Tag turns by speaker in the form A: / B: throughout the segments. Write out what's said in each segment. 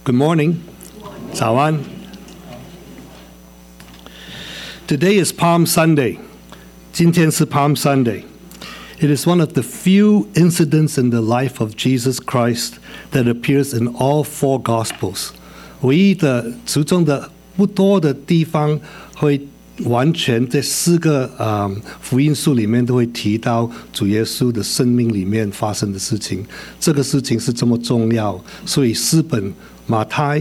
A: Good morning. 早安。Today is Palm Sunday. 今天是 Palm Sunday. It is one of the few incidents in the life of Jesus Christ that appears in all four Gospels. 唯一的其中的不多的地方会完全在4个福音书里面都会提到主耶稣的生命里面发生的事情。这个事情是这么重要，所以4本马太、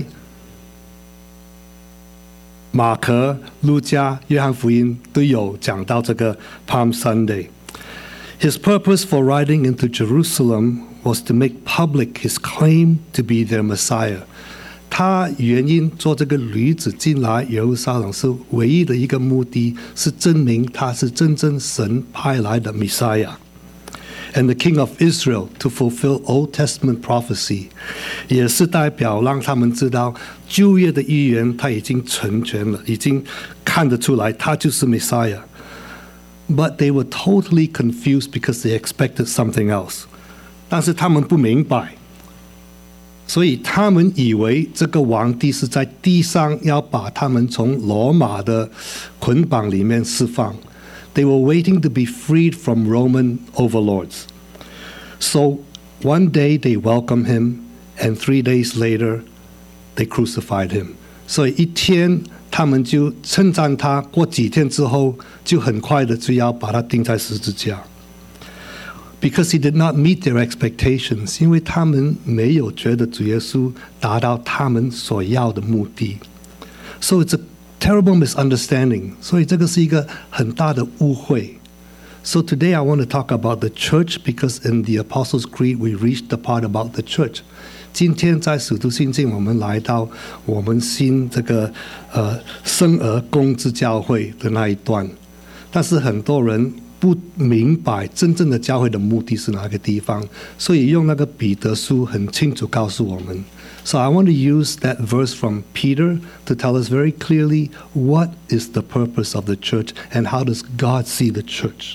A: 马可、路加、约翰福音都有讲到这个 Palm Sunday. His purpose for riding into Jerusalem was to make public his claim to be their Messiah. 他原因做这个驴子进来耶路撒冷是唯一的一个目的，是证明他是真正神派来的 Messiah。And the King of Israel to fulfill Old Testament prophecy, 也是代表让他们知道旧约的预言他已经成全了，已经看得出来他就是 Messiah。But they were totally confused because they expected something else. 但是他们不明白，所以他们以为这个皇帝是在地上要把他们从罗马的捆绑里面释放。They were waiting to be freed from Roman overlords. So one day they welcomed him, and 3 days later they crucified him. 所以一天他们就称赞他，过几天之后就很快的就要把他钉在十字架。Because he did not meet their expectations, 因为他们没有觉得主耶稣达到他们所要的目的。So it's a terrible misunderstanding. 所以这个是一个很大的误会。So today I want to talk about the church because in the Apostles' Creed we reached the part about the church. 今天在使徒信经我们来到我们新这个生而公之教会的那一段，但是很多人不明白真正的教会的目的是哪个地方，所以用那个彼得书很清楚告诉我们。So I want to use that verse from Peter to tell us very clearly what is the purpose of the church and how does God see the church.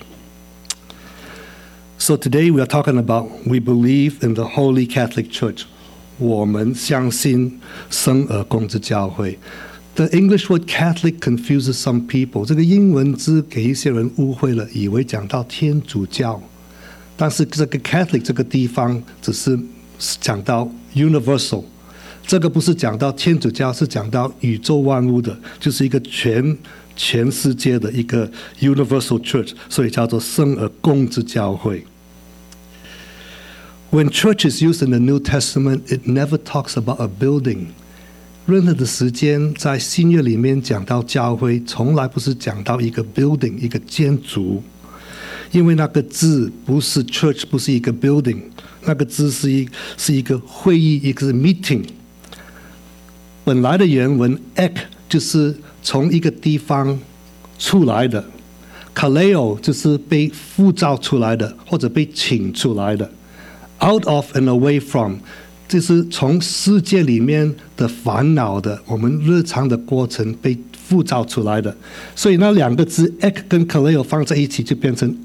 A: So today we are talking about we believe in the Holy Catholic Church. 我们相信生而公之教会。The English word Catholic confuses some people. 这个英文字给一些人误会了，以为讲到天主教。但是这个 Catholic 这个地方只是讲到 universal。这个不是讲到天主教，是讲到宇宙万物的，就是一个全世界的一个 universal church， 所以叫做生而公之教会。When church is used in the New Testament, it never talks about a building. 任何的时间在新约里面讲到教会，从来不是讲到一个 building 一个建筑，因为那个字不是 church， 不是一个 building， 那个字是一个会议，一个 meeting。本来的原文 ek 就是从一个地方出来的 kaleo 就是被呼召出来的或者被请出来的 out of and away from 就是从世界里面的烦恼的我们日常的过程被呼召出来的，所以那两个字 ek 跟 kaleo 放在一起就变成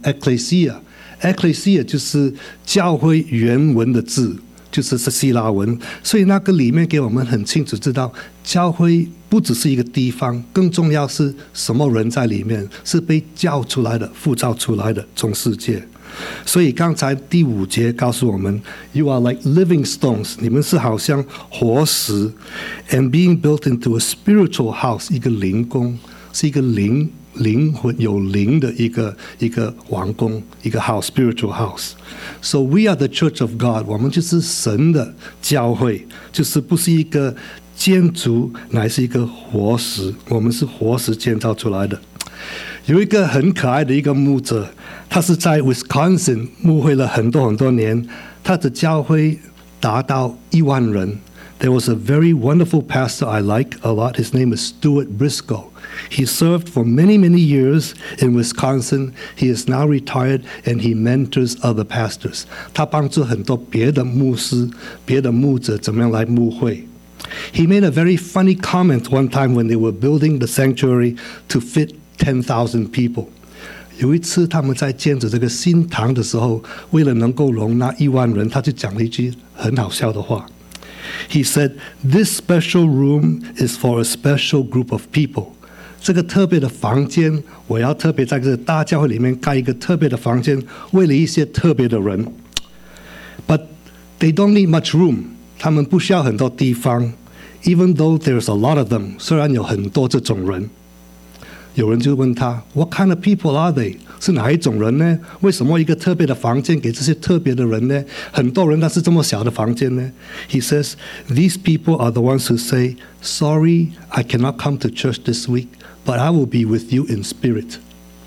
A: ecclesia 就是教会原文的字，就是希腊文，所以那个里面给我们很清楚知道，教会不只是一个地方，更重要是什么人在里面，是被叫出来的、呼召出来的，从世界。所以刚才第5节告诉我们 ，You are like living stones， 你们是好像活石 ，and being built into a spiritual house， 一个灵宫，是一个灵魂有灵的一个王宫，一个 house spiritual house. So we are the church of God. 我们就是神的教会，就是不是一个建筑，乃是一个活石。我们是活石建造出来的。有一个很可爱的一个牧者，他是在 Wisconsin 牧会了很多年，他的教会达到1万人。There was a very wonderful pastor I like a lot. His name is Stuart Briscoe. He served for many years in Wisconsin. He is now retired and he mentors other pastors. 他帮助很多别的牧师、别的牧者怎么样来牧会。He made a very funny comment one time when they were building the sanctuary to fit 10,000 people. 有一次他们在建筑这个新堂的时候，为了能够容纳1万人，他就讲了一句很好笑的话。 He said, "This special room is for a special group of people." 这个特别的房间，我要特别在这个大教会里面盖一个特别的房间，为了一些特别的人。But they don't need much room. 他们不需要很多地方。Even though there's a lot of them. 虽然有很多这种人。有人就问他 What kind of people are they? 是哪一种人呢？为什么一个特别的房间给这些特别的人呢？很多人但是这么小的房间呢？ He says, These people are the ones who say, Sorry, I cannot come to church this week, but I will be with you in spirit.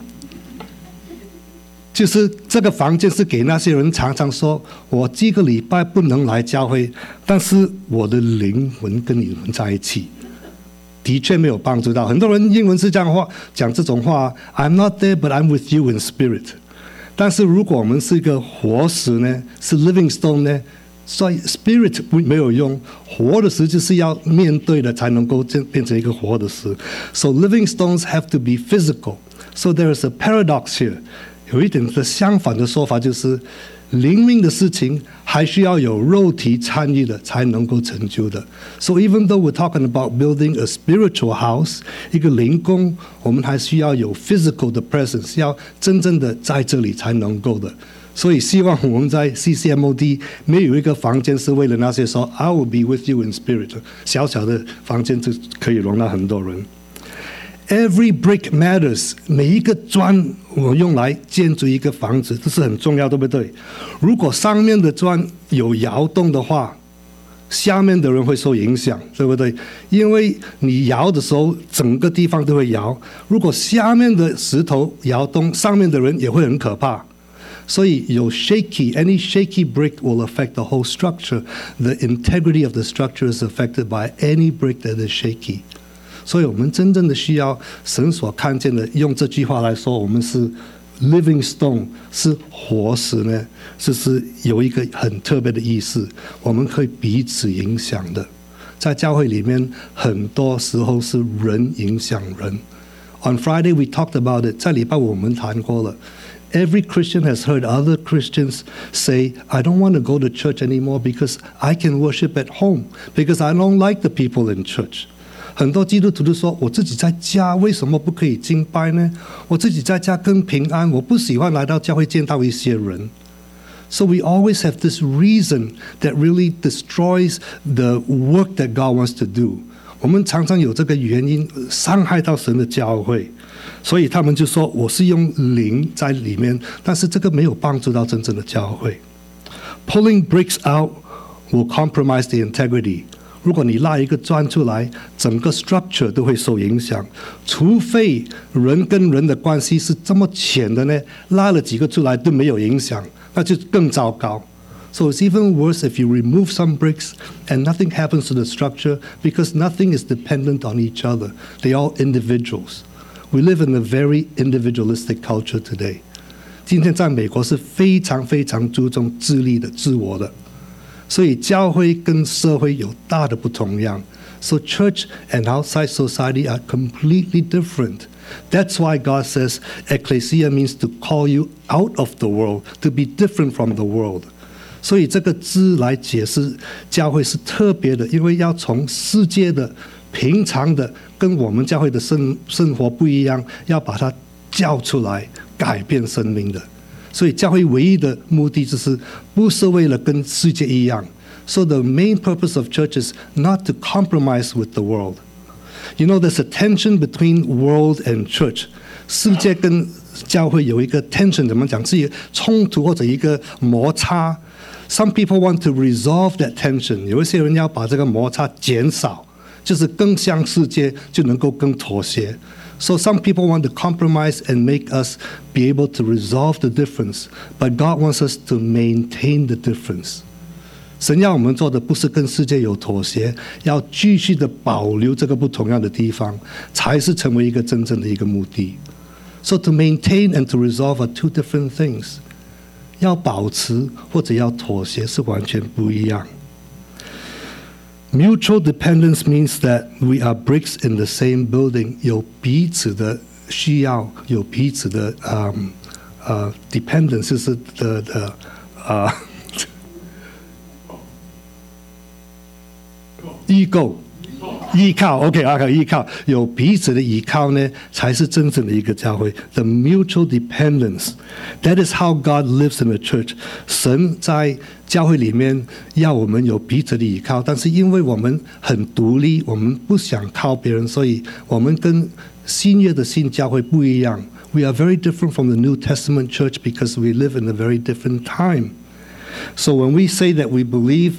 A: 就是这个房间是给那些人常常说我这个礼拜不能来教会，但是我的灵魂跟你们在一起。的确没有帮助到。很多人英文是这样讲这种话 I'm not there but I'm with you in spirit。 但是如果我们是一个活石呢，是 living stone 呢，所以 spirit 没有用，活的石就是要面对的才能够变成一个活的石。 So living stones have to be physical. So there is a paradox here. 有一点的相反的说法就是灵命的事情还需要有肉体参与的才能够成就的。 So even though we're talking about building a spiritual house, 一个灵宫，我们还需要有 physical 的 presence， 要真正的在这里才能够的。所以希望我们在 CCMOD 没有一个房间是为了那些说 I will be with you in spirit， 小小的房间就可以容纳很多人。Every brick matters. 每一个砖我用来建筑一个房子，这是很重要，对不对？如果上面的砖有摇动的话，下面的人会受影响，对不对？因为你摇的时候，整个地方都会摇。如果下面的石头摇动，上面的人也会很可怕。所以有 any shaky brick will affect the whole structure. The integrity of the structure is affected by any brick that is shaky. 所以我们真正的需要神所看见的，用这句话来说，我们是 living stone， 是活石呢，这是有一个很特别的意思，我们可以彼此影响的。在教会里面，很多时候是人影响人。On Friday we talked about it， 在礼拜五我们谈过了。Every Christian has heard other Christians say, I don't want to go to church anymore because I can worship at home, because I don't like the people in church. 很多基督徒都说我自己在家为什么不可以敬拜呢？我自己在家更平安，我不喜欢来到教会见到一些人。So we always have this reason that really destroys the work that God wants to do. 我们常常有这个原因伤害到神的教会，所以他们就说我是用灵在里面，但是这个没有帮助到真正的教会。Pulling bricks out will compromise the integrity. 如果你拉一个砖出来，整个 structure 都会受影响，除非人跟人的关系是这么浅的呢，拉了几个出来都没有影响，那就更糟糕。So it's even worse if you remove some bricks and nothing happens to the structure because nothing is dependent on each other. They're all individuals. We live in a very individualistic culture today. 今天在美国是非常非常注重自立的、自我的。所以教会跟社会有大的不同样。So church and outside society are completely different. That's why God says ecclesia means to call you out of the world, to be different from the world. 所以这个字来解释教会是特别的，因为要从世界的平常的跟我们教会的生活不一样，要把它叫出来，改变生命的。所以教会唯一的目的就是不是为了跟世界一样。So the main purpose of church is not to compromise with the world. You know, there's a tension between world and church. 世界跟教会有一个 tension， 怎么讲？是一个冲突或者一个摩擦。Some people want to resolve that tension. 有一些人要把这个摩擦减少，就是更像世界，就能够更妥协。So some people want to compromise and make us be able to resolve the difference, but God wants us to maintain the difference. 神要我们做的不是跟世界有妥协，要继续的保留这个不同样的地方，才是成为一个真正的一个目的。So to maintain and to resolve are two different things. 要保持或者要妥协是完全不一样。Mutual dependence means that we are bricks in the same building. 有彼此的需要，有彼此的dependence 是的。 ， 依靠 ，OK， 依靠，有彼此的依靠呢，才是真正的一个教会。The mutual dependence, that is how God lives in the church. 神在教会里面要我们有彼此的依靠，但是因为我们很独立，我们不想靠别人，所以我们跟新约的新教会不一样。We are very different from the New Testament church because we live in a very different time. So when we say that we believe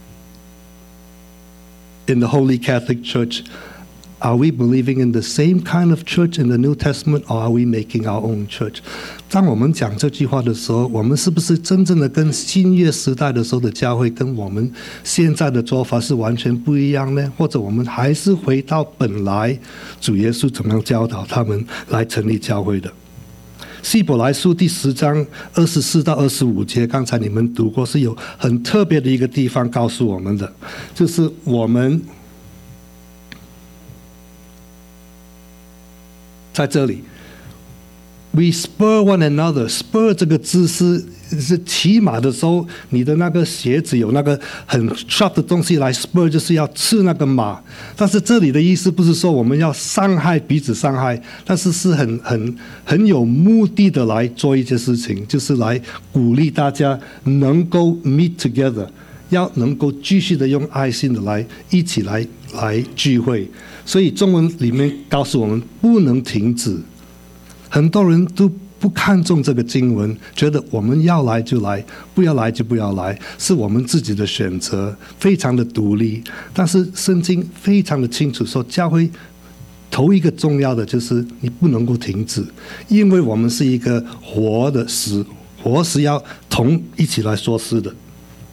A: in the Holy Catholic Church, are we believing in the same kind of church in the New Testament, or are we making our own church? 当我们讲这句话的时候，我们是不是真正的跟新约时代的时候的教会跟我们现在的做法是完全不一样呢？或者我们还是回到本来主耶稣怎么样教导他们来成立教会的？希伯来书第10章24到25节，刚才你们读过，是有很特别的一个地方告诉我们的，就是我们在这里 ，we spur one another. Spur 这个字是骑马的时候，你的那个鞋子有那个很 sharp 的东西来 spur， 就是要刺那个马。但是这里的意思不是说我们要伤害彼此伤害，但是是很有目的的来做一些事情，就是来鼓励大家能够 meet together， 要能够继续的用爱心的来一起来聚会。所以中文里面告诉我们不能停止。很多人都不看重这个经文，觉得我们要来就来，不要来就不要来，是我们自己的选择，非常的独立。但是圣经非常的清楚说，教会头一个重要的就是你不能够停止，因为我们是一个活的死，活是要一起来说事的。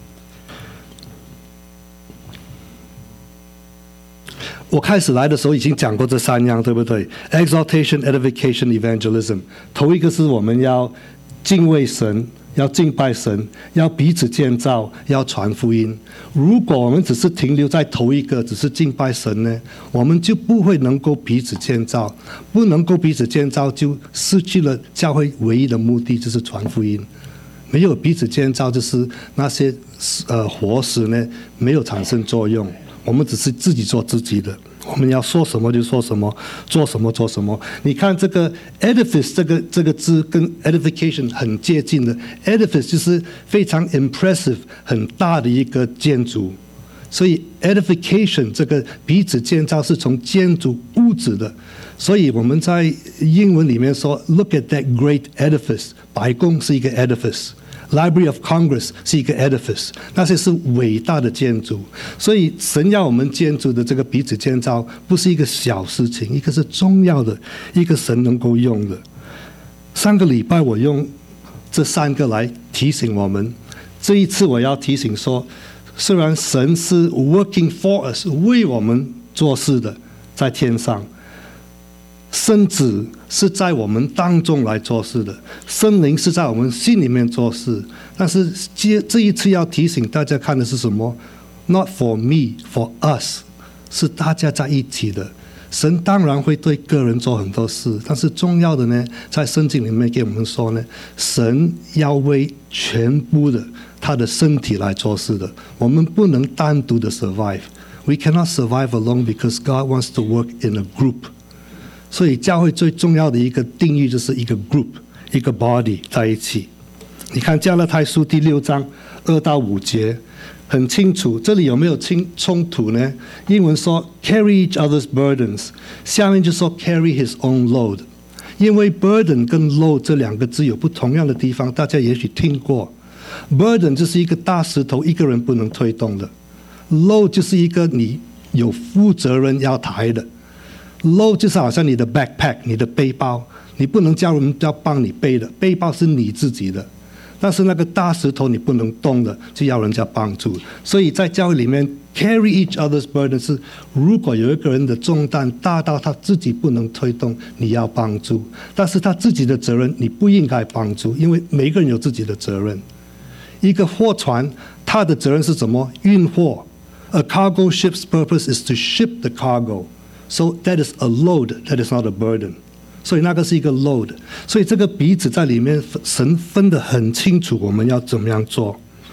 A: 我开始来的时候已经讲过这3样，对不对 ？Exaltation, edification, evangelism。头一个是我们要敬畏神，要敬拜神，要彼此建造，要传福音。如果我们只是停留在头一个，只是敬拜神呢，我们就不会能够彼此建造，不能够彼此建造，就失去了教会唯一的目的，就是传福音。没有彼此建造，就是那些活石呢没有产生作用。我们只是自己做自己的，我们要说什么就说什么，做什么做什么。你看这个 edifice 这个字跟 edification 很接近的 ，edifice 就是非常 impressive 很大的一个建筑，所以 edification 这个彼此建造是从建筑屋子的。所以我们在英文里面说 ，Look at that great edifice， 白宫是一个 edifice。Library of Congress 是一个 edifice， 那些是伟大的建筑，所以神要我们建筑的这个彼此建造不是一个小事情，一个是重要的，一个神能够用的。上个礼拜我用这3个来提醒我们，这一次我要提醒说，虽然神是 working for us 为我们做事的，在天上。圣子是在我们当中来做事的，圣灵是在我们心里面做事。但是这一次要提醒大家看的是什么 ？Not for me, for us， 是大家在一起的。神当然会对个人做很多事，但是重要的呢，在圣经里面给我们说呢，神要为全部的他的身体来做事的。我们不能单独的 survive。We cannot survive alone because God wants to work in a group。所以教会最重要的一个定义就是一个 group， 一个 body 在一起。你看加拉太书第6章2到5节很清楚，这里有没有冲突呢？英文说 carry each other's burdens， 下面就说 carry his own load。因为 burden 跟 load 这2个字有不同样的地方，大家也许听过。burden 就是一个大石头，一个人不能推动的。load 就是一个你有负责任要抬的。load 就是好像你的 backpack， 你的背包，你不能叫人家帮你背的，背包是你自己的。但是那个大石头你不能动的，就要人家帮助。所以在教会里面 carry each other's burden 是，如果有一个人的重担大到他自己不能推动，你要帮助。但是他自己的责任你不应该帮助，因为每个人有自己的责任。一个货船，他的责任是什么？运货。A cargo ship's purpose is to ship the cargo。So that is a load, that is not a burden. 所以那个是一个 load. 所以这个彼此在里面神分得很清楚，我们要怎么样做。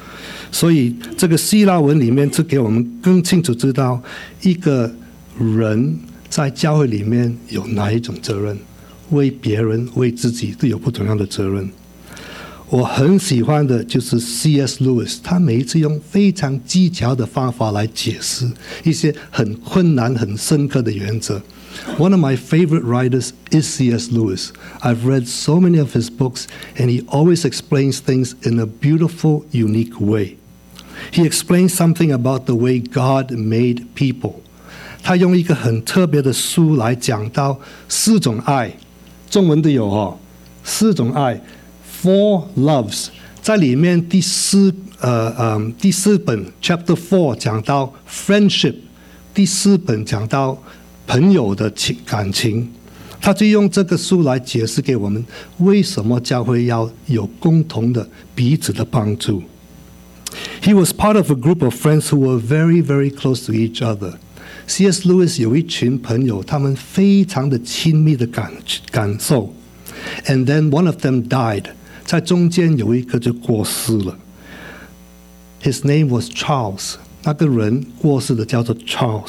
A: 所以这个希腊文里面是给我们更清楚知道一个人在教会里面有哪一种责任，为别人为自己都有不同样的责任。我很喜欢的就是 C.S. Lewis， 他每一次用非常技巧的方法来解释一些很困难很深刻的原则。One of my favorite writers is C.S. Lewis. I've read so many of his books, and he always explains things in a beautiful, unique way. He explains something about the way God made people. 他用一个很特别的书来讲到4种爱，中文都有哦，4种爱 ，Four Loves， 在里面第4本 Chapter 4讲到 Friendship， 第4本讲到朋友的感情，他就用这个书来解释给我们为什么教会要有共同的彼此的帮助。He was part of a group of friends who were very, very close to each other. C.S. Lewis 有一群朋友，他们非常的亲密的感受。And then one of them died. 在中间有一个就过世了。His name was Charles. 那个人过世的叫做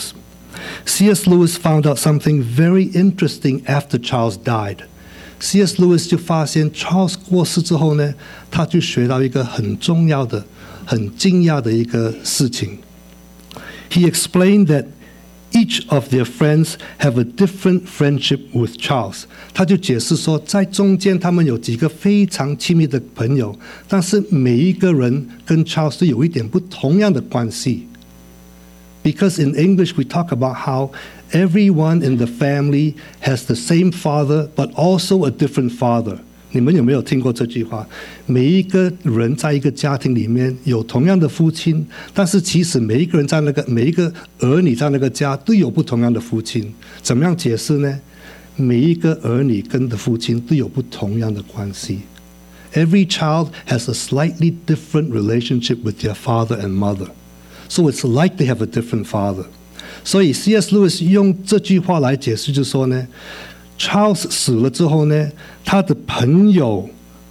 A: Charles。C.S. Lewis found out something very interesting after Charles died. C.S. Lewis 就发现 Charles 过世之后呢，他就学到一个很重要的、很惊讶的一个事情。He explained that each of their friends have a different friendship with Charles. 他就解释说，在中间他们有几个非常亲密的朋友，但是每一个人跟 Charles 都有一点不同样的关系。Because in English we talk about how everyone in the family has the same father, but also a different father. 你们有没有听过这句话？每一个人在一个家庭里面有同样的父亲，但是其实每一个儿女在那个家都有不同样的父亲。怎么样解释呢？每一个儿女跟的父亲都有不同样的关系。Every child has a slightly different relationship with their father and mother.So it's like they have a different father. 所以 C.S. Lewis 用这句话来解释，就说呢 ，Charles 死了之后呢，他的朋友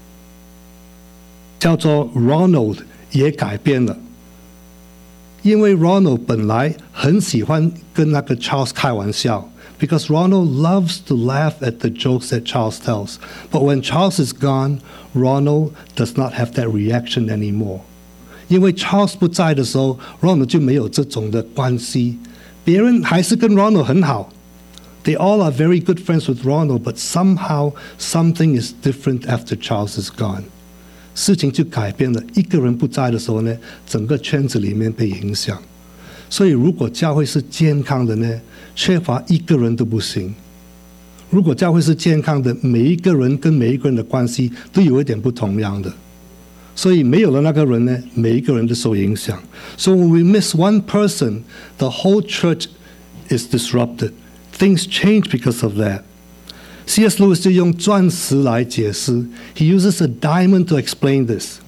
A: 叫做 Ronald 也改变了，因为 Ronald 本来很喜欢跟那个 Charles 开玩笑 ，because Ronald loves to laugh at the jokes that Charles tells. But when Charles is gone, Ronald does not have that reaction anymore.因为 Charles 不在的时候 Ronald 就没有这种的关系，别人还是跟 Ronald 很好。They all are very good friends with Ronald, but somehow something is different after Charles is gone. 事情就改变了，一个人不在的时候呢，整个圈子里面被影响。所以如果教会是健康的呢，缺乏一个人都不行。如果教会是健康的，每一个人跟每一个人的关系都有一点不同样的。所以没有了那个人呢，每一个人都受影响。So when we miss one person, the whole church is disrupted. Things change because of that. C.S. Lewis 就用钻石来解释。He uses a diamond to explain this.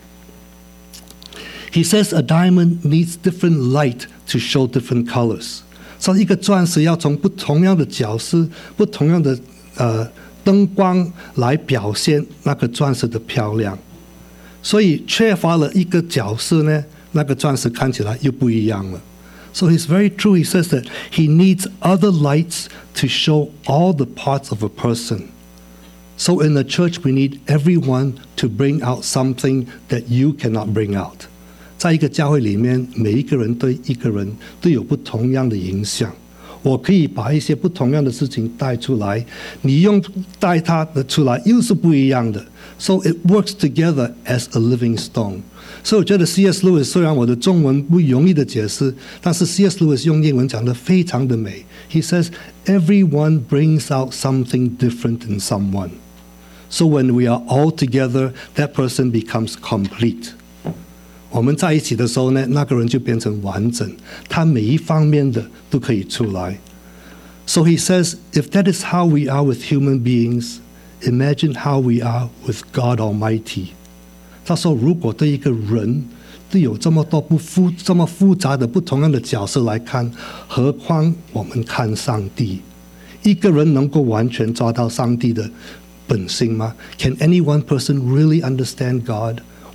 A: He says a diamond needs different light to show different colors. 所以一个钻石要从不同样的角色、不同样的灯光来表现那个钻石的漂亮。所以缺乏了一个角色呢，那个钻石看起来又不一样了。So it's very true. He says that he needs other lights to show all the parts of a person. So in the church, we need everyone to bring out something that you cannot bring out. 在一个教会里面，每一个人对一个人都有不同样的影响。我可以把一些不同样的事情带出来，你用带它的出来又是不一样的。So it works together as a living stone. 所以我觉得 C.S. Lewis 虽然我的中文不容易的解释，但是 C.S. Lewis 用英文讲得非常的美。He says, everyone brings out something different in someone. So when we are all together, that person becomes complete. 我们在一起的时候呢，那个人就变成完整，他每一方面的都可以出来。So he says, if that is how we are with human beings, imagine how we are with God Almighty. 他说，如果对一个人都有这么多这么复杂的不同样的角色来看，何况我们看上帝，一个人能够完全抓到上帝的本性吗？ Can any one person really understand God?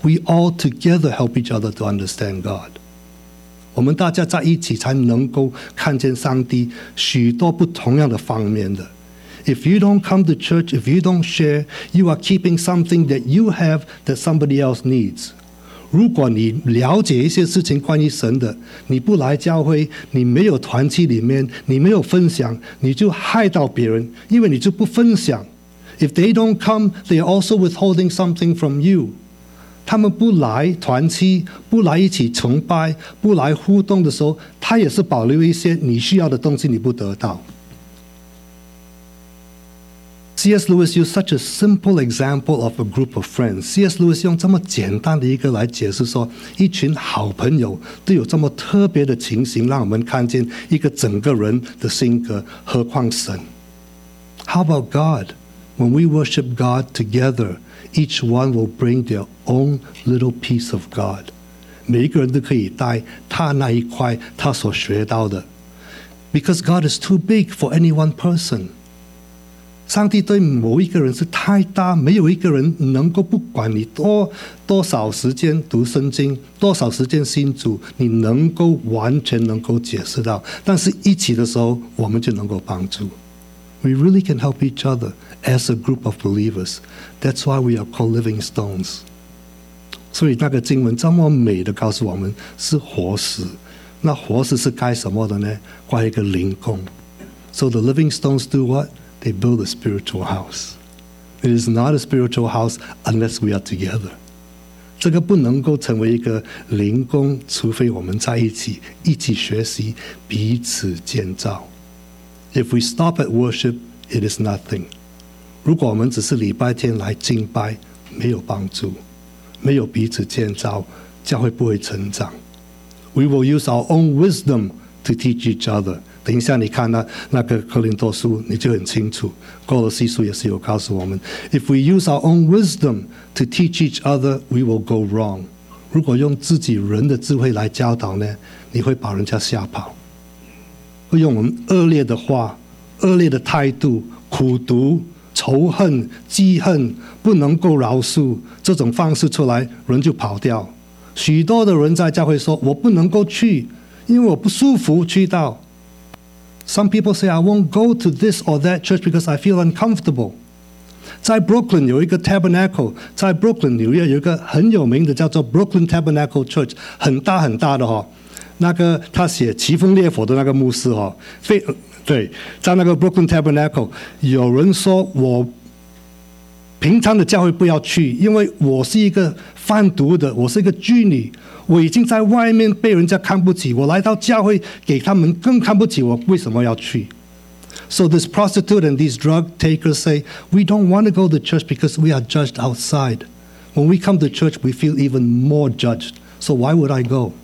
A: We all together help each other to understand God. 我们大家在一起才能够看见上帝许多不同样的方面的。If you don't come to church, if you don't share, you are keeping something that you have that somebody else needs. 如果你了解一些事情关于神的，你不来教会，你没有团契里面，你没有分享，你就害到别人，因为你就不分享。If they don't come, they are also withholding something from you. 他们不来团契，不来一起崇拜，不来互动的时候，他也是保留一些你需要的东西，你不得到。C.S. Lewis used such a simple example of a group of friends. C.S. Lewis 用这么简单的一个来解释说，一群好朋友都有这么特别的情形，让我们看见一个整个人的性格，何况神。How about God? When we worship God together, each one will bring their own little piece of God. 每一个人都可以带他那一块他所学到的。Because God is too big for any one person. 上帝对某一个人是太大，没有一个人能够不管你多少时间读圣经，多少时间信主，你能够完全能够解释到。但是一起的时候，我们就能够帮助。We really can help each other as a group of believers. That's why we are called living stones. 所以那个经文这么美的告诉我们是活石。那活石是盖什么的呢？盖一个灵宫。So the living stones do what? They build a spiritual house. It is not a spiritual house unless we are together. 这个不能够成为一个灵宫，除非我们在一起学习，彼此建造。If we stop at worship, it is nothing. 如果我们只是礼拜天来敬拜，没有帮助，没有彼此建造，教会不会成长。We will use our own wisdom to teach each other. 等一下你看那个哥林多书，你就很清楚。哥罗西书也是有告诉我们 ，If we use our own wisdom to teach each other, we will go wrong. 如果用自己人的智慧来教导呢，你会把人家吓跑。会用我们恶劣的话、恶劣的态度、苦毒、仇恨、记恨，不能够饶恕这种方式出来，人就跑掉。许多的人在教会说：“我不能够去，因为我不舒服去到。” Some people say, I won't go to this or that church because I feel uncomfortable. 在 Brooklyn 有一个 Tabernacle， 在 Brooklyn 纽约有一个很有名的叫做 Brooklyn Tabernacle Church， 很大很大的那个他写奇风烈火的那个牧师对，在那个 Brooklyn Tabernacle， 有人说我平常的教会不要去，因为我是一个贩毒的，我是一个妓女，我已经在外面被人家看不起，我来到教会给他们更看不起我，为什么要去？ So this prostitute and these drug takers say, we don't want to go to church because we are judged outside. When we come to church, we feel even more judged. So why would I go?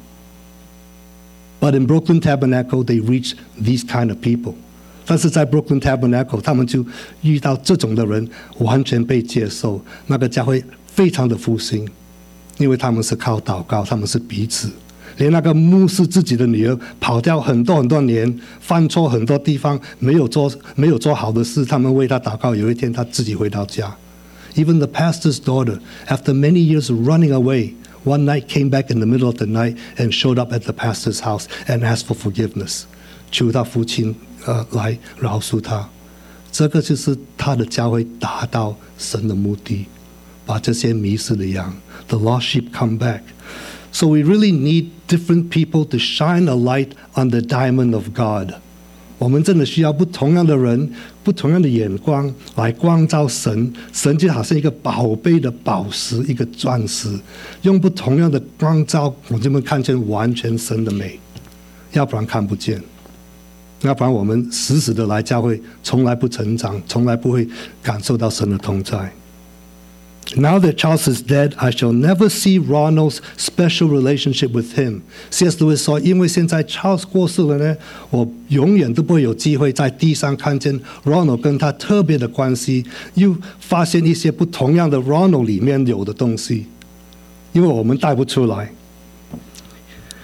A: But in Brooklyn Tabernacle, they reach these kind of people. 但是在 Brooklyn Tabernacle， 他们就遇到这种的人，完全被接受，那个教会非常的复兴，因为他们是靠祷告，他们是彼此。连那个牧师自己的女儿跑掉很多年，犯错很多地方，没有做好的事，他们为他祷告。有一天他自己回到家。Even the pastor's daughter, after many years running away, one night came back in the middle of the night and showed up at the pastor's house and asked for forgiveness. 求他父亲来饶恕他。这个就是他的教会达到神的目的，把这些迷失的羊 the lost sheep come back. So we really need different people to shine a light on the diamond of God. 我们真的需要不同样的人，不同样的眼光来光照神。神就好像一个宝贝的宝石，一个钻石，用不同样的光照，我就能看见完全神的美。要不然看不见，要不然我们死死的来教会，从来不成长，从来不会感受到神的同在。Now that Charles is dead, I shall never see Ronald's special relationship with him. C.S. Lewis 说，因为现在 Charles 过世了呢，我永远都不会有机会在地上看见 Ronald 跟他特别的关系，又发现一些不同样的 Ronald 里面有的东西，因为我们带不出来。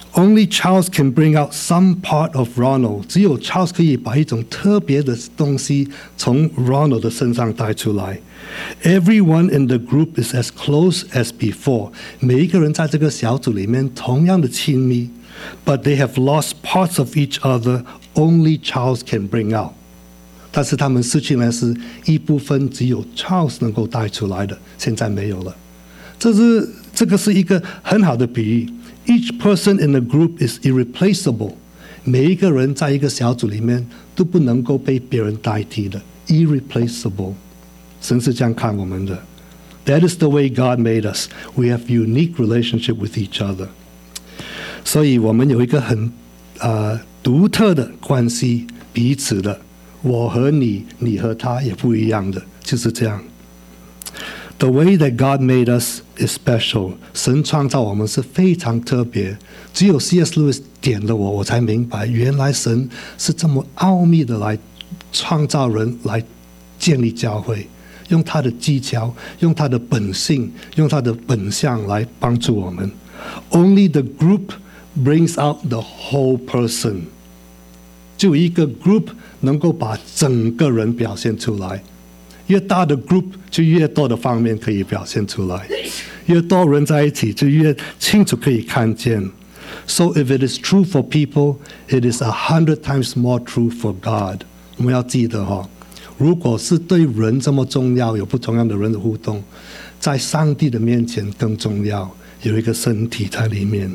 A: Only Charles can bring out some part of Ronald. 只有 Charles 可以把一种特别的东西从 Ronald 的身上带出来。Everyone in the group is as close as before. 每一个人在这个小组里面同样的亲密。But they have lost parts of each other. Only Charles can bring out. 但是他们失去的是一部分，只有 Charles 能够带出来的，现在没有了。这个是一个很好的比喻。Each person in the group is irreplaceable. 每一个人在一个小组里面都不能够被别人代替的 ，irreplaceable。神是这样看我们的。That is the way God made us. We have unique relationship with each other. 所以我们有一个很独特的关系，彼此的。我和你，你和他也不一样的，就是这样。The way that God made us is special. 神创造我们是非常特别。只有 C.S. Lewis 点了我才明白，原来神是这么奥秘的来创造人，来建立教会，用他的技巧，用他的本性，用他的本相来帮助我们。Only the group brings out the whole person. 就一个 group 能够把整个人表现出来。越大的 group 就越多的方面可以表现出来，越多人在一起就越清楚可以看见。So if it is true for people, it is 100 times more true for God. 我们要记得如果是对人这么重要，有不同样的人的互动，在上帝的面前更重要，有一个身体在里面。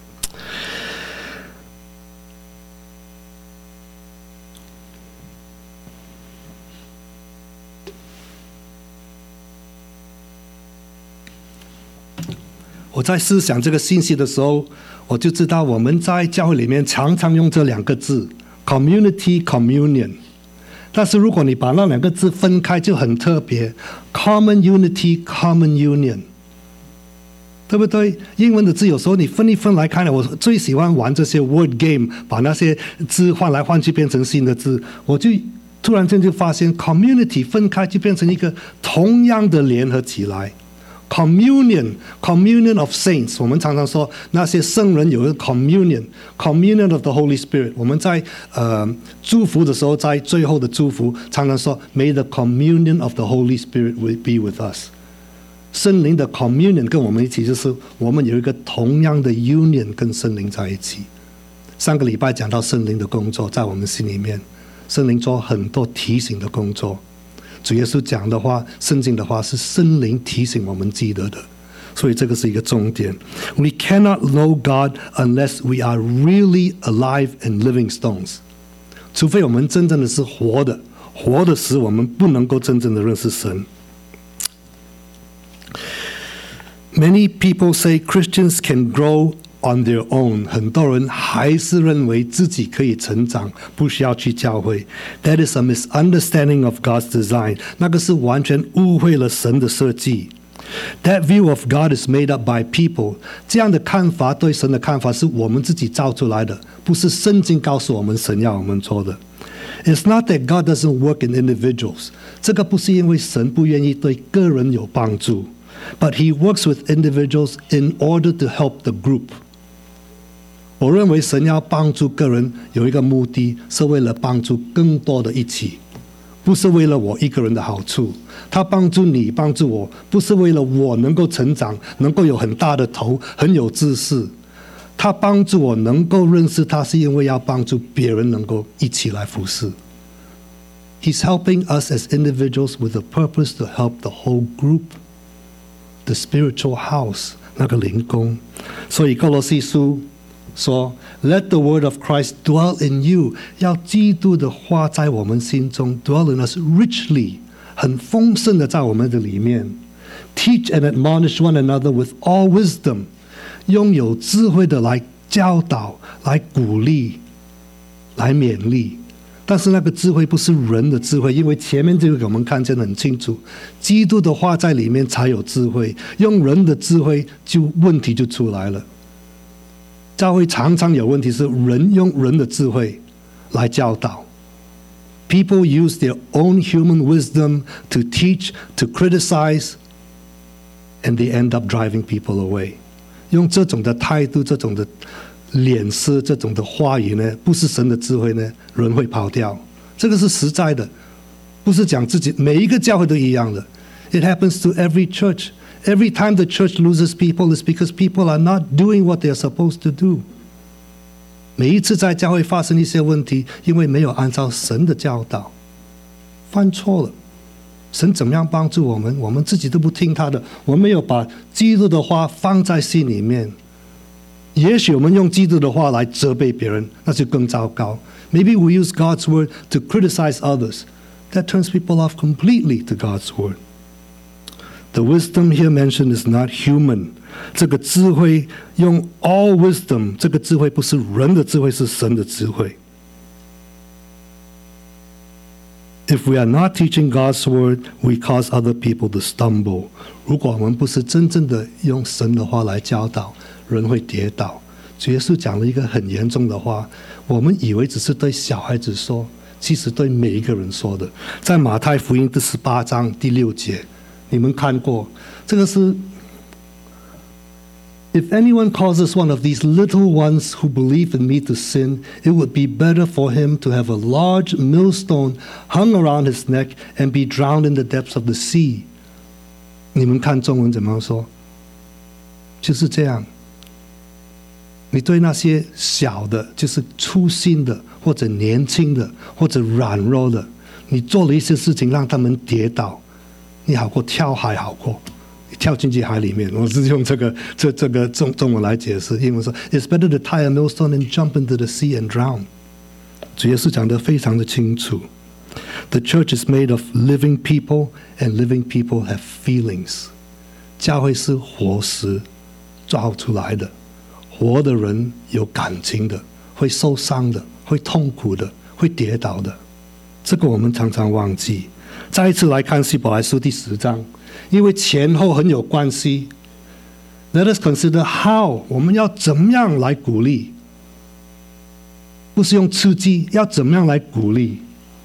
A: 我在思想这个信息的时候，我就知道我们在教会里面常常用这两个字 community communion， 但是如果你把那两个字分开就很特别 common unity common union， 对不对？英文的字有时候你分一分来看，我最喜欢玩这些 word game， 把那些字换来换去变成新的字，我就突然间就发现 community 分开就变成一个同样的联合起来。Communion of saints， 我们常常说那些圣人有一个 communion of the Holy Spirit。我们在祝福的时候，在最后的祝福，常常说 May the communion of the Holy Spirit be with us。圣灵的 communion 跟我们一起，就是我们有一个同样的 union 跟圣灵在一起。上个礼拜讲到圣灵的工作，在我们心里面，圣灵做很多提醒的工作。主耶稣讲的话，圣经的话是圣灵提醒我们记得的，所以这个是一个重点。We cannot know God unless we are really alive and living stones。除非我们真正的是活的，活的时我们不能够真正的认识神。Many people say Christians can grow on their own. 很多人还是认为自己可以成长，不需要去教会。That is a misunderstanding of God's design. 那个是完全误会了神的设计。That view of God is made up by people. 这样的看法，对神的看法是我们自己造出来的，不是圣经告诉我们神要我们做的。It's not that God doesn't work in individuals. 这个不是因为神不愿意对个人有帮助， but He works with individuals in order to help the group. 我认为神要帮助个人有一个目的，是为了帮助更多的一起，不是为了我一个人的好处。他帮助你，帮助我，不是为了我能够成长，能够有很大的头，很有知识。他帮助我能够认识他，是因为要帮助别人能够一起来服侍。He's helping us as individuals with a purpose to help the whole group, the spiritual house, 那个灵宫。所以歌罗西书说 Let the word of Christ dwell in you， 要基督的话在我们心中 dwell in us richly， 很丰盛的在我们的里面。Teach and admonish one another with all wisdom， 拥有智慧的来教导，来鼓励，来勉励。但是那个智慧不是人的智慧，因为前面这个给我们看见很清楚，基督的话在里面才有智慧，用人的智慧就问题就出来了。教会常常有问题，是人用人的智慧来教导。People use their own human wisdom to teach, to criticize, and they end up driving people away. 用这种的态度，这种的脸色这种的话语呢，不是神的智慧呢，人会跑掉。这个是实在的，不是讲自己，每一个教会都一样的。It happens to every church. Every time the church loses people, it's because people are not doing what they are supposed to do. 每一次在教会发生一些问题，因为没有按照神的教导，犯错了。神怎么样帮助我们？我们自己都不听他的，我们没有把基督的话放在心里面。也许我们用基督的话来责备别人，那就更糟糕。Maybe we use God's word to criticize others. That turns people off completely to God's word. The wisdom here mentioned is not human. 这个智慧用 all wisdom， 这个智慧不是人的智慧，是神的智慧。If we are not teaching God's word, we cause other people to stumble. 如果我们不是真正的用神的话来教导，人会跌倒。主耶稣讲了一个很严重的话，我们以为只是对小孩子说，其实对每一个人说的。在马太福音第18章第6节，你们看过，这个是 If anyone causes one of these little ones who believe in me to sin, it would be better for him to have a large millstone hung around his neck and be drowned in the depths of the sea. 你们看中文怎么说？就是这样。你对那些小的，就是粗心的，或者年轻的，或者软弱的，你做了一些事情让他们跌倒，你好过跳海好过。跳进去海里面，我是用这个中文来解释。英文说 ，It's better to tie a millstone and jump into the sea and drown。主耶稣讲得非常的清楚。The church is made of living people, and living people have feelings。教会是活石造出来的，活的人有感情的，会受伤的，会痛苦的，会跌倒的。这个我们常常忘记。再一次来看希伯来书第10章。因为前后很有关系 Let us consider how 我们要怎么样来鼓励，不是用刺激，要怎么样来鼓励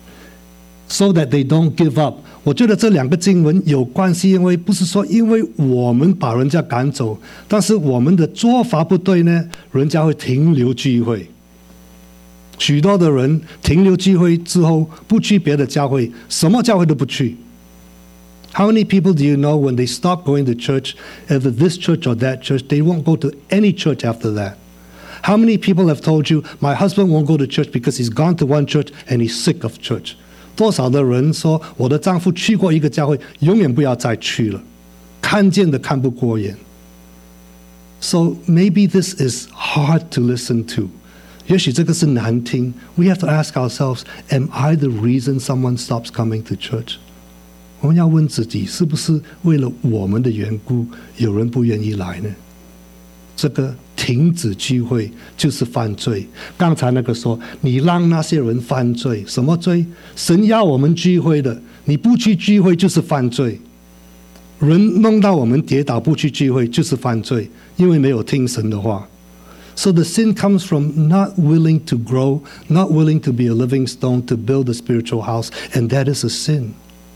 A: So that they don't give up。 我觉得这两个经文有关系，因为不是说因为我们把人家赶走，但是我们的做法不对呢，人家会停留聚会。许多的人停留聚会之后不去别的教会，什么教会都不去。How many people do you know when they stop going to church, either this church or that church, they won't go to any church after that? How many people have told you, my husband won't go to church because he's gone to one church and he's sick of church? 多少的人说，我的丈夫去过一个教会，永远不要再去了，看见的看不过眼。So maybe this is hard to listen to. 也许这个是难听。We have to ask ourselves, am I the reason someone stops coming to church?我们要问自己，是不是为了我们的缘故，有人不愿意来呢？这个停止聚会就是犯罪。刚才那个说，你让那些人犯罪，什么罪？神要我们聚会的，你不去聚会就是犯罪。人弄到我们跌倒，不去聚会就是犯罪，因为没有听神的话。So the sin comes from not willing to grow, not willing to be a living stone, to build a spiritual house, and that is a sin.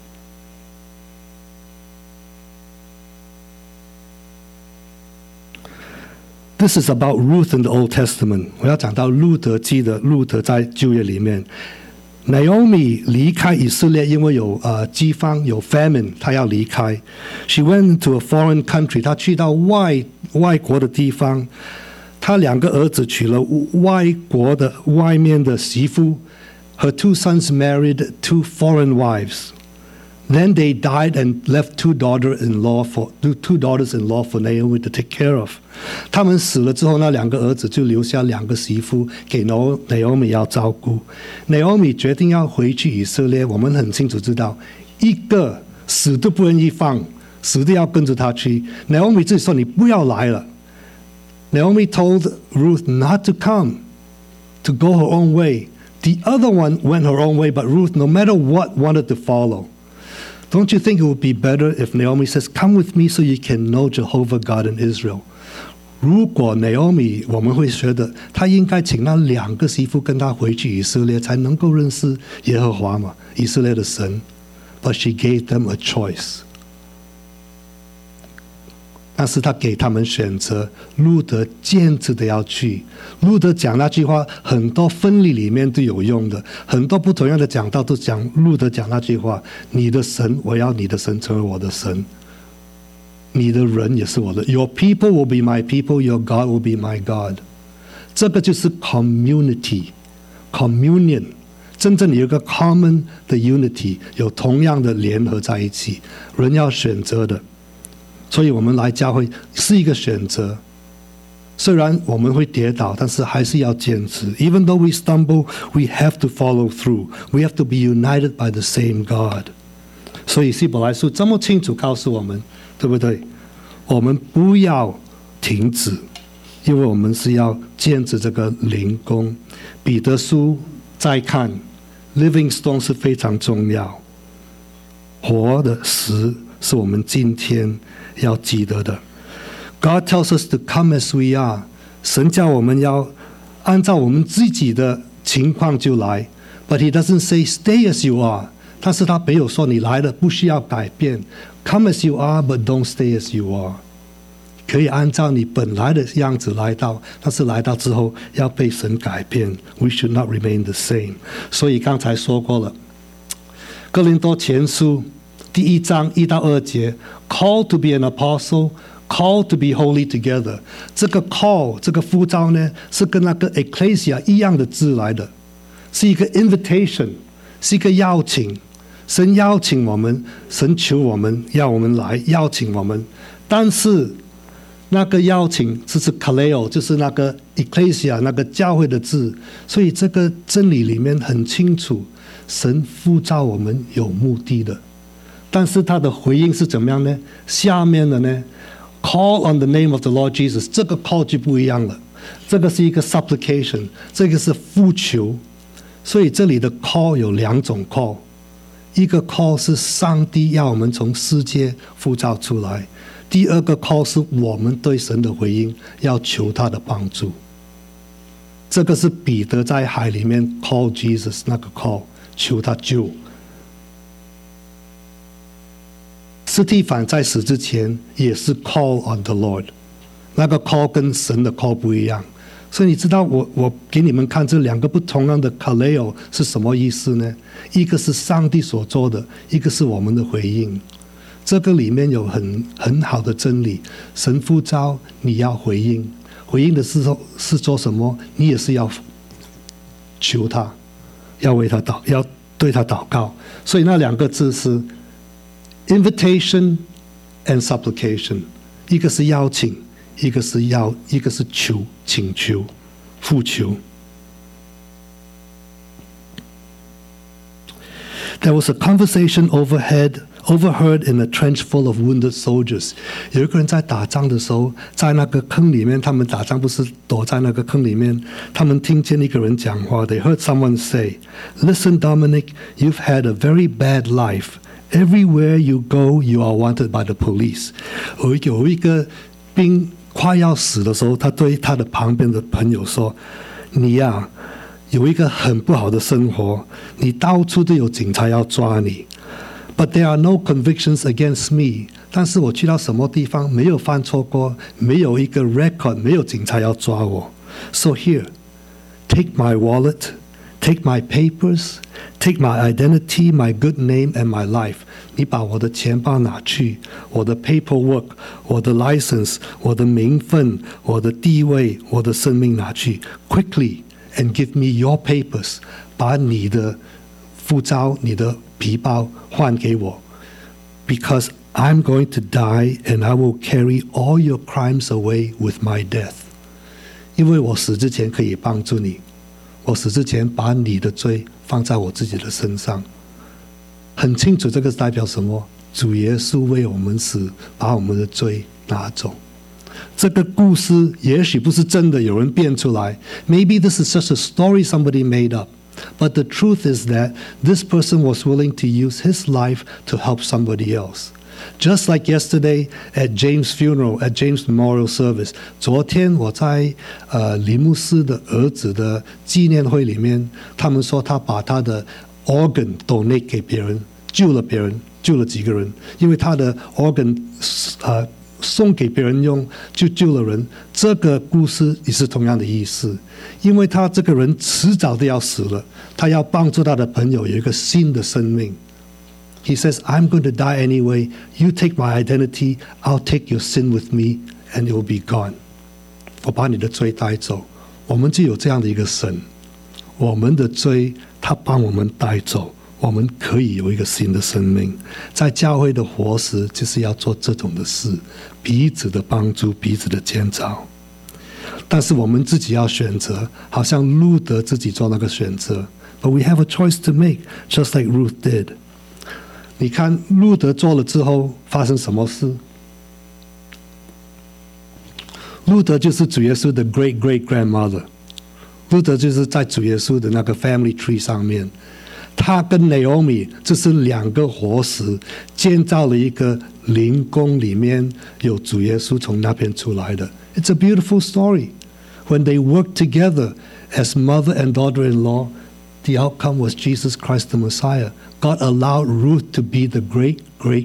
A: This is about Ruth in the Old Testament. 我要讲到路德记的路德在旧约里面 Naomi 离开以色列，因为有饥荒有 famine， 她要离开。She went to a foreign country， 她去到外国的地方。她2个儿子娶了外面的媳妇。Her 2 sons married 2 foreign wives.Then they died and left 2 daughters-in-law for Naomi to take care of. 他们死了之后，那2个儿子就留下2个媳妇给 Naomi 要照顾。Naomi 决定要回去以色列，我们很清楚知道，一个死都不愿意放，死都要跟着他去。Naomi 自己说：“你不要来了。” Naomi told Ruth not to come, to go her own way. The other one went her own way, but Ruth, no matter what, wanted to follow.Don't you think it would be better if Naomi says, "Come with me so you can know Jehovah God in Israel"? 如果 Naomi 我们会觉得她应该请那2个媳妇跟她回去以色列，才能够认识耶和华嘛，以色列的神。But she gave them a choice. 但是他给他们选择，路德坚持的要去。路德讲那句话，很多分离里面都有用的，很多不同样的讲道都讲路德讲那句话：你的神，我要你的神成为我的神，你的人也是我的。Your people will be my people, your God will be my God。这个就是 community、communion， 真正有一个 common 的 unity， 有同样的联合在一起，人要选择的。所以我们来教会是一个选择，虽然我们会跌倒，但是还是要坚持。Even though we stumble, we have to follow through. We have to be united by the same God. 所以希伯来书这么清楚告诉我们，对不对？我们不要停止，因为我们是要坚持这个灵工。彼得书再看 ，Living Stone 是非常重要，活的石是我们今天要记得的。God tells us to come as we are。神叫我们要按照我们自己的情况就来。But He doesn't say stay as you are。但是他没有说你来了不需要改变。Come as you are, but don't stay as you are。可以按照你本来的样子来到，但是来到之后要被神改变。We should not remain the same。所以刚才说过了，哥林多前书第1章1到2节 ，called to be an apostle。Called to be holy together。这个 call 这个呼召呢，是跟那个 ecclesia 一样的字来的，是一个 invitation， 是一个邀请。神邀请我们，神求我们，要我们来，邀请我们。但是那个邀请就是 kaleo， 就是那个 ecclesia 那个教会的字。所以这个真理里面很清楚，神呼召我们有目的的。但是他的回应是怎么样呢？下面的呢？Call on the name of the Lord Jesus， 这个 call 就不一样了，这个是一个 supplication， 这个是呼求。所以这里的 call 有2种 call， 一个 call 是上帝要我们从世界呼召出来，第二个 call 是我们对神的回应，要求他的帮助。这个是彼得在海里面 call Jesus 那个 call， 求他救。司提反在死之前也是 call on the Lord， 那个 call 跟神的 call 不一样。所以你知道我给你们看这2个不同样的 kaleo 是什么意思呢？一个是上帝所做的，一个是我们的回应。这个里面有很好的真理，神呼召你要回应，回应的是做什么？你也是要求他，要为他要对他祷告。所以那2个字是Invitation and supplication， 一个是邀请，一个是求，请求，呼求。There was a conversation overheard in a trench full of wounded soldiers。有一个人在打仗的时候，在那个坑里面，他们打仗不是躲在那个坑里面，他们听见一个人讲话。They heard someone say, "Listen, Dominic, you've had a very bad life."Everywhere you go, you are wanted by the police. 有一个兵快要死的时候，他对他的旁边的朋友说：“你呀，有一个很不好的生活，你到处都有警察要抓你。But there are no convictions against me. 但是我去到什么地方没有犯错过，没有一个 record， 没有警察要抓我。So here, take my wallet.Take my papers, take my identity, my good name, and my life. 你把我的钱包拿去，我的 paperwork, 我的 license, 我的名分，我的地位，我的生命拿去。Quickly and give me your papers. 把你的护照、你的皮包换给我。Because I'm going to die and I will carry all your crimes away with my death. 因为我死之前可以帮助你。我死之前把你的罪放在我自己的身上。很清楚这个代表什么？主耶稣为我们死，把我们的罪拿走。这个故事也许不是真的，有人编出来。Maybe this is just a story somebody made up. But the truth is that this person was willing to use his life to help somebody else.Just like yesterday at James' funeral, at James' memorial service. 昨天我在林牧师的儿子的纪念会里面，他们说他把他的 organ donate 给别人，救了别人，救了几个人，因为他的 organ 送给别人用，就救了人。这个故事也是同样的意思，因为他这个人迟早都要死了，他要帮助他的朋友有一个新的生命。He says, I'm going to die anyway. You take my identity, I'll take your sin with me, and it will be gone. 我把你的罪带走。我们就有这样的一个神，我们的罪他帮我们带走，我们可以有一个新的生命。在教会的活时就是要做这种的事，彼此的帮助，彼此的建造。但是我们自己要选择，好像路德自己做那个选择。But we have a choice to make, just like Ruth did. 你看路德做了之后发生什么事？路德就是主耶稣的 great great grandmother， 路德就是在主耶稣的那个 family tree 上面，他跟 Naomi 这是两个活石，建造了一个灵宫，里面有主耶稣从那边出来的。It's a beautiful story. When they worked together as mother and daughter-in-law, the outcome was Jesus Christ the Messiah. God allowed Ruth to be the great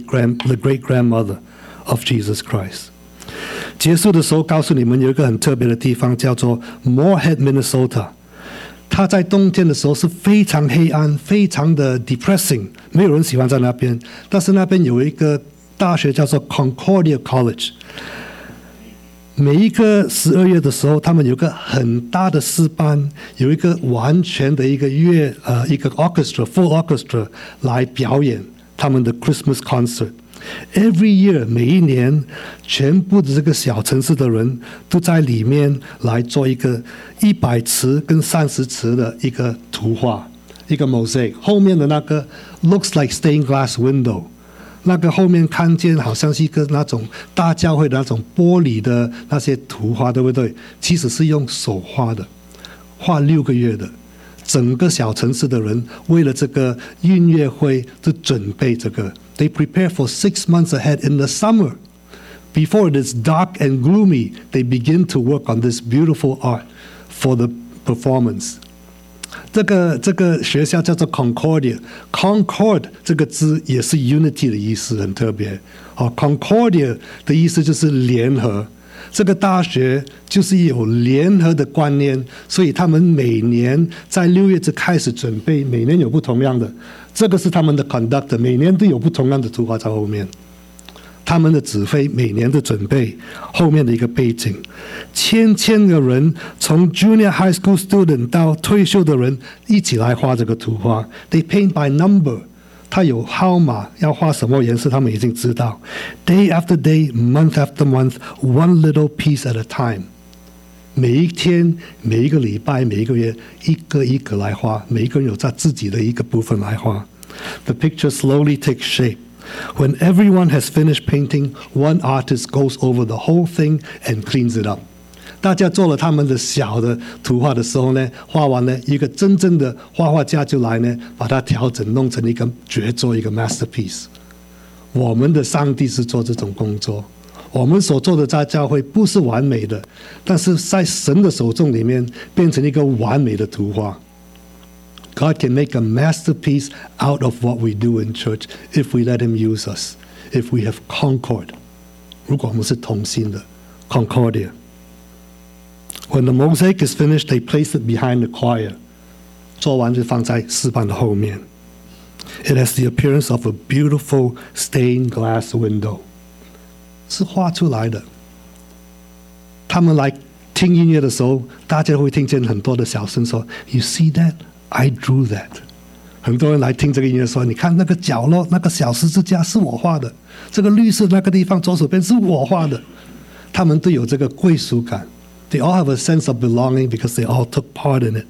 A: grandmother of Jesus Christ. 结束的时候告诉你们有一个很特别的地方，叫做 Moorhead, Minnesota。它在冬天的时候是非常黑暗，非常的 depressing， 没有人喜欢在那边。但是那边有一个大学叫做 Concordia College。每一个12月的时候，他们有一个很大的诗班，有一个完全的一个一个 orchestra full orchestra 来表演他们的 Christmas concert。Every year 每一年，全部的这个小城市的人都在里面来做一个100尺跟30尺的一个图画，一个 mosaic。后面的那个 looks like stained glass window。那个后面看见好像是一个那种大教会的那种玻璃的那些图画，对不对？其实是用手画的，画6个月的。整个小城市的人为了这个音乐会就准备这个。They prepare for 6 months ahead in the summer. Before it is dark and gloomy, they begin to work on this beautiful art for the performance. 这个学校叫做 Concordia。Concord 这个字也是 unity 的意思，很特别。Concordia 的意思就是联合。这个大学就是有联合的观念，所以他们每年在6月就开始准备，每年有不同样的。这个是他们的 conductor， 每年都有不同样的图画在后面。他们的指挥每年的准备，后面的一个背景，千个人，从 junior high school student 到退休的人一起来画这个图画。They paint by number， 他有号码，要画什么颜色，他们已经知道。Day after day, month after month, one little piece at a time。每一天、每一个礼拜、每一个月，一个一个来画，每一个人有他自己的一个部分来画。The picture slowly takes shape.When everyone has finished painting, one artist goes over the whole thing and cleans it up. 大家做了他们的小的图画的时候呢，画完了，一个真正的画家就来呢，把它调整弄成一个绝作，一个 masterpiece。我们的上帝是做这种工作，我们所做的在教会不是完美的，但是在神的手中里面变成一个完美的图画。God can make a masterpiece out of what we do in church if we let Him use us, if we have concord. 如果我们是同心的 Concordia. When the mosaic is finished, they place it behind the choir. 做完就放在诗班的后面。It has the appearance of a beautiful stained glass window. 是画出来的。他们来听音乐的时候，大家会听见很多的小声说 You see that?I drew that. 很多人来听这个音乐说，你看那个角落那个小十字架是我画的，这个绿色那个地方左手边是我画的。他们都有这个归属感。They all have a sense of belonging because they all took part in it.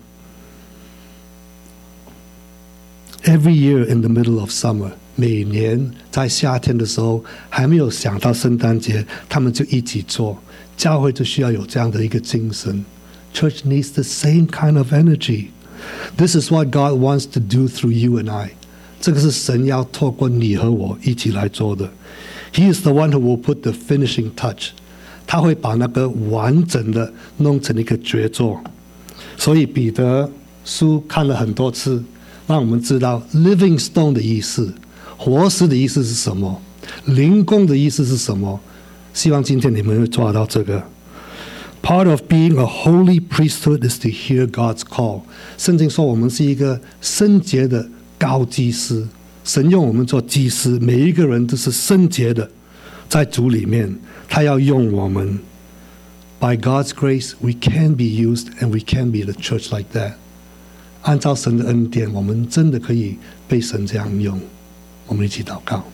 A: Every year in the middle of summer, 每年在夏天的时候，还没有想到圣诞节，他们就一起做。教会就需要有这样的一个精神。Church needs the same kind of energy.This is what God wants to do through you and I. 这个是神要透过你和我一起来做的。He is the one who will put the finishing touch. 他会把那个完整的弄成一个绝作。所以彼得书看了很多次，让我们知道 living stone 的意思，活石的意思是什么，灵宫的意思是什么。 希望今天你们会抓到这个。Part of being a holy priesthood is to hear God's call. 圣经说我们是一个圣洁的高祭司，神用我们做祭司，每一个人都是圣洁的，在主里面，他要用我们。By God's grace, we can be used and we can be the church like that. 按照神的恩典，我们真的可以被神这样用。我们一起祷告。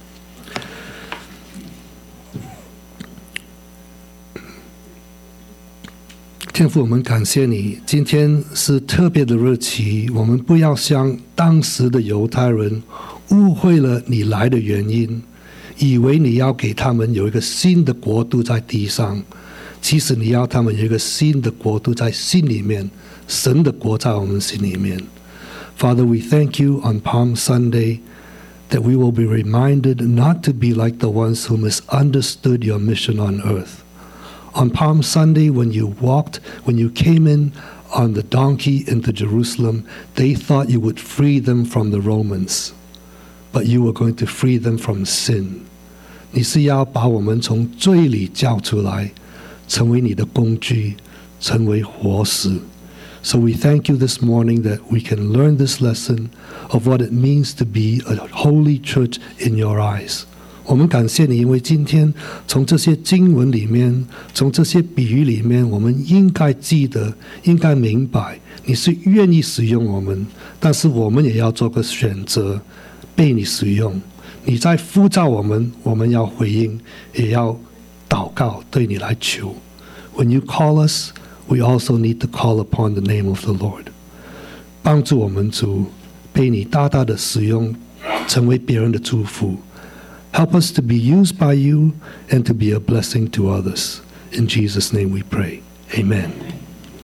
A: 天父，我们感谢你，今天是特别的日期，我们不要像当时的犹太人误会了你来的原因，以为你要给他们有一个新的国度在地上，其实你要他们有一个新的国度在心里面，神的国在我们心里面。Father, we thank you on Palm Sunday that we will be reminded not to be like the ones who misunderstood your mission on earth.On Palm Sunday, when you came in on the donkey into Jerusalem, they thought you would free them from the Romans, but you were going to free them from sin. 你是要把我们从罪里叫出来，成为你的工具，成为活石。So we thank you this morning that we can learn this lesson of what it means to be a holy church in your eyes.我们感谢你，因为今天从这些经文里面，从这些比喻里面，我们应该记得，应该明白，你是愿意使用我们，但是我们也要做个选择，被你使用。你在呼召我们，我们要回应，也要祷告，对你来求。When you call us, we also need to call upon the name of the Lord. 帮助我们主，被你大大的使用，成为别人的祝福。Help us to be used by you and to be a blessing to others. In Jesus' name we pray. Amen.